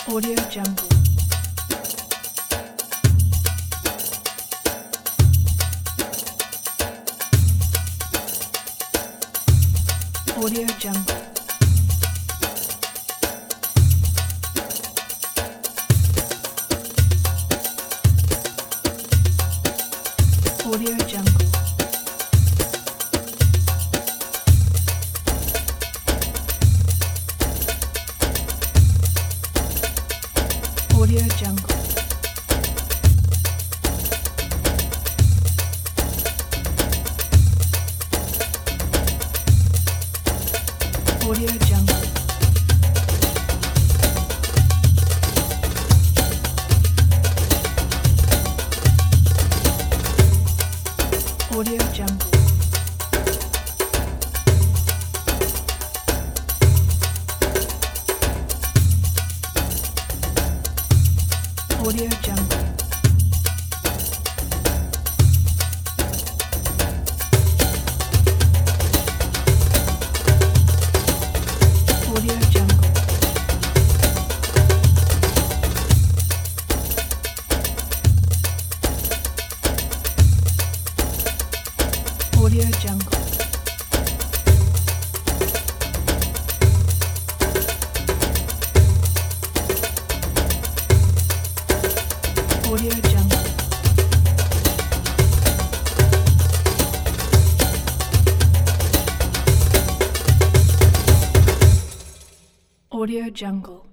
Audio Jungle. Audio Jungle. Audio Jungle. Audio Jungle. Audio Jungle. Audio Jungle. Audio Jungle. Audio Jungle. Audio Jungle. Audio Jungle. Audio Jungle.